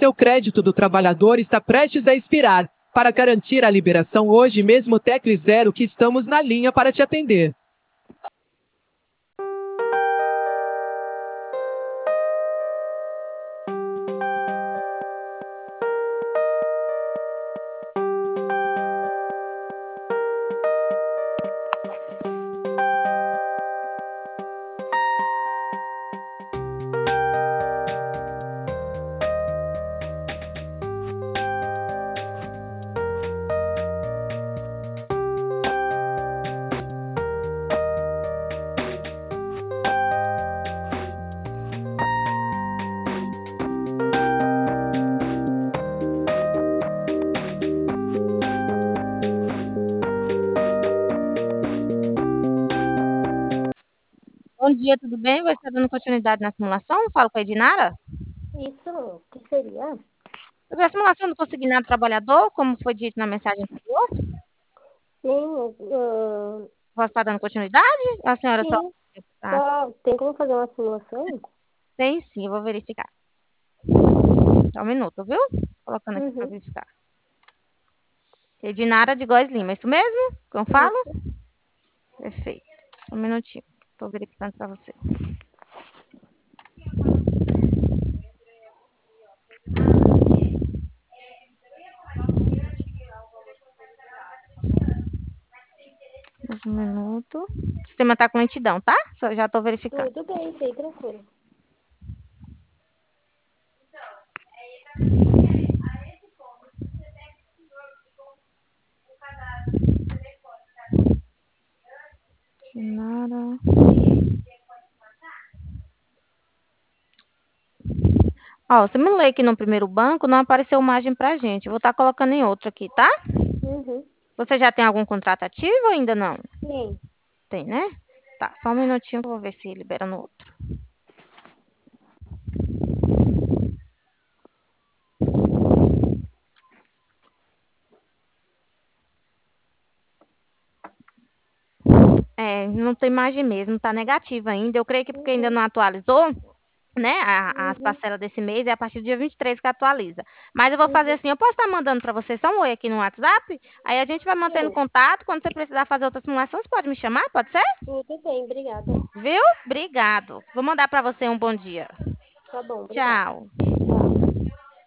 Seu crédito do trabalhador está prestes a expirar. Para garantir a liberação hoje mesmo, tecle 0 que estamos na linha para te atender. Bom dia, tudo bem? Você está dando continuidade na simulação? Falo com a Edinara. Isso, o que seria? Sobre a simulação do consignado trabalhador, como foi dito na mensagem anterior, Sim, você está dando continuidade? A senhora só... sim, só tem como fazer uma simulação? Tem sim, eu vou verificar. Só um minuto, viu? Colocando aqui para verificar. Edinara de Góes Lima, isso mesmo? Que eu falo? Isso. Perfeito. Só um minutinho. Estou verificando para você. Mais um minuto. O sistema está com lentidão, tá? Já estou verificando. Tudo bem, sei, tranquilo. Edinara. Ó, você me lê aqui no primeiro banco, não apareceu margem pra gente. Eu vou estar colocando em outro aqui, tá? Você já tem algum contrato ativo ou ainda não? Sim. Tem, né? Tá, só um minutinho que eu vou ver se libera no outro. É, não tem margem mesmo, tá negativa ainda. Eu creio que porque ainda não atualizou, né? As parcelas desse mês é a partir do dia 23 que atualiza. Mas eu vou fazer assim, eu posso estar mandando para você só um oi aqui no WhatsApp? Aí a gente vai mantendo contato. Quando você precisar fazer outras simulações, pode me chamar, pode ser? Tudo bem, obrigada. Viu? Obrigado. Vou mandar para você um bom dia. Tá bom, obrigada. Tchau.